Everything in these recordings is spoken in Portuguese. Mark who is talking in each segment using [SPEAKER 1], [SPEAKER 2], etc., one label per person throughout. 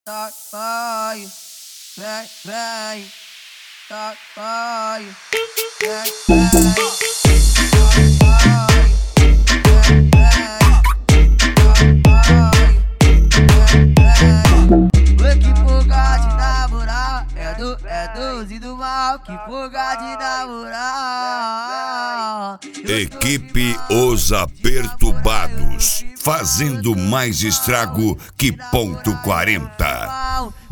[SPEAKER 1] Vai, vem, vai, que fuga de namorar é doze do mal, que fuga de namorar.
[SPEAKER 2] Equipe Os Apertubados, fazendo mais estrago que ponto 40.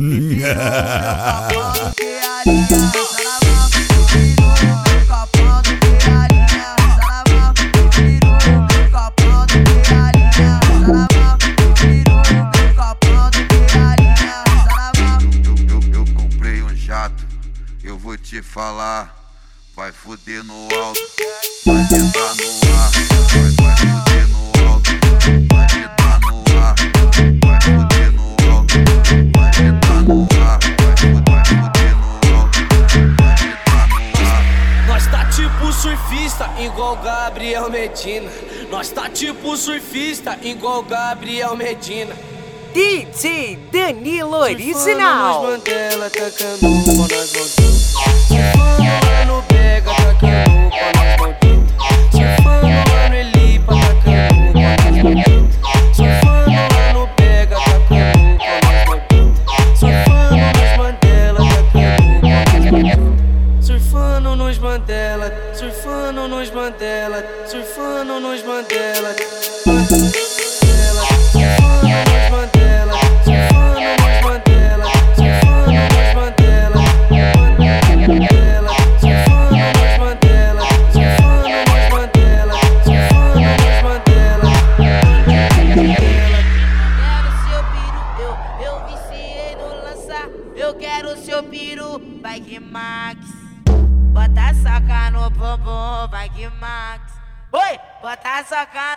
[SPEAKER 3] Eu comprei um jato, eu vou te falar, vai foder no alto, vai entrar no ar, vai foder no alto, vai entrar no ar, vai foder no alto, vai entrar no ar, vai foder no alto, vai entrar no ar.
[SPEAKER 4] Nós tá tipo surfista, igual Gabriel Medina. Nós tá tipo surfista, igual Gabriel Medina.
[SPEAKER 5] DJ Danilo Original.
[SPEAKER 4] Mandela tacando pau nas mãozinhas. Surfando no Bega tacando pau nas mãozinhas. Surfando no Elipa tacando pau nas mãozinhas. Surfando no Bega tacando pau nas mãozinhas. Surfando nos Mandela tacando pau nas mãozinhas. Surfando nos Mandela, surfando nos Mandela, surfando nos Mandela.
[SPEAKER 1] Eu quero seu piru, vai que Max. Bota soca no bumbum, vai que Max. Oi, bota soca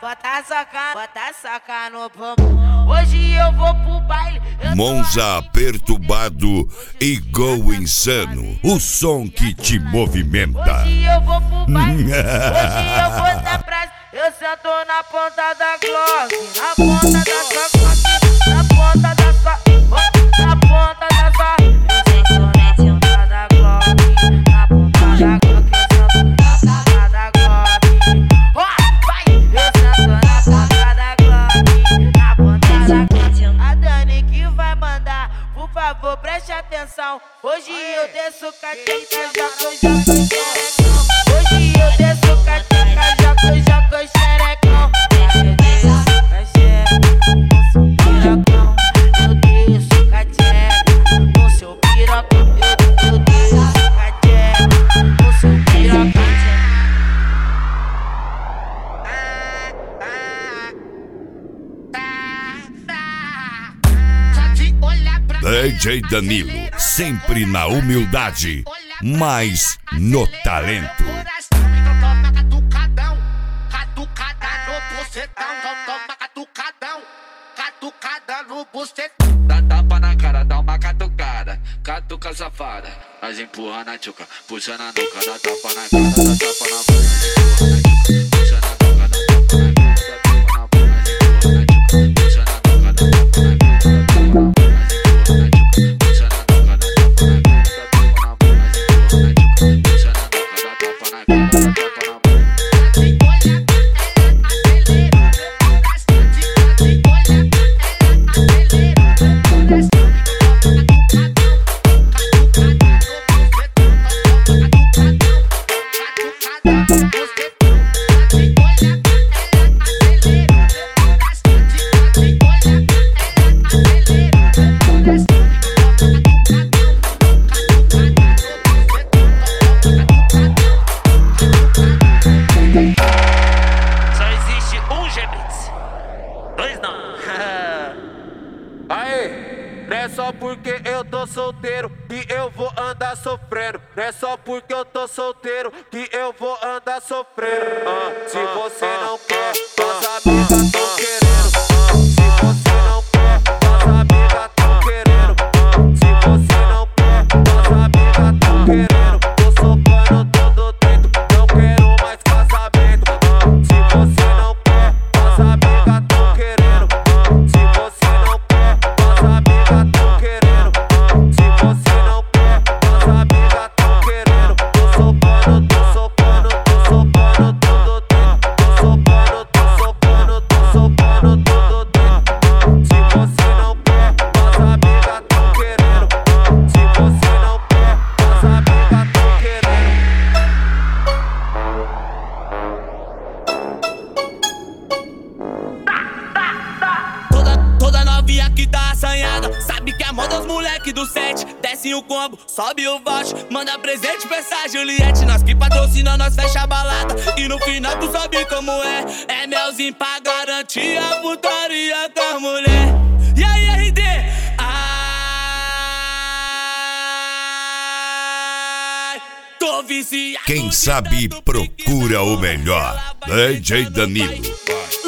[SPEAKER 1] no bumbum. Hoje eu vou pro baile.
[SPEAKER 2] Monza Perturbado e Go Insano, o som que te movimenta.
[SPEAKER 1] Hoje eu vou pro baile, hoje eu vou dar prazo. Eu sento na ponta da Glock, na ponta da sua Glock, na ponta da sua, na ponta da sua. Eu sento na ponta da Glock, na ponta da Glock, eu sento na ponta da Glock. Vai! Eu sento na ponta da Glock, na ponta da Glock. A Dani que vai mandar, por favor, preste atenção. Hoje eu desço cateca, já foi xerecão. Hoje eu desço cateca, já foi xerecão. Eu desço pirocão, eu desço cateca no seu pirocão. Eu desço cateca no seu pirocão.
[SPEAKER 2] DJ Danilo, sempre na humildade, mas no talento.
[SPEAKER 6] Toma catucadão, catucada no bucetão. Toma catucada no bucetão. Dá tapa na cara, dá uma catucada, catuca safada. Nós empurra na tchuca, puxa na nuca, dá tapa na cara, dá tapa na boca, puxa na nuca, dá tapa na cara, dá tapa na boca, puxa na nuca, dá tapa na cara, dá tapa na boca. Porque eu tô solteiro que eu vou andar sofrendo. Não é só porque eu tô solteiro que eu vou andar sofrendo. Se você não quer, suas amigas tão querendo. Se você não quer, suas amigas tão querendo. Se você não quer, suas amigas tão querendo. Tô socando todo dentro, não quero mais casamento. Se você não quer, suas amigas tão querendo. Se você não quer, suas amigas tão querendo.
[SPEAKER 7] sabe que a mão dos moleque do set. Desce o combo, sobe o voucher, manda presente pra essa Juliette. Nós que patrocina, nós fecha a balada. E no final tu sabe como é. É melzinho pra garantir a putaria com as mulher. E aí, RD? Ai, tô viciado.
[SPEAKER 2] Quem sabe procura o melhor. DJ Danilo.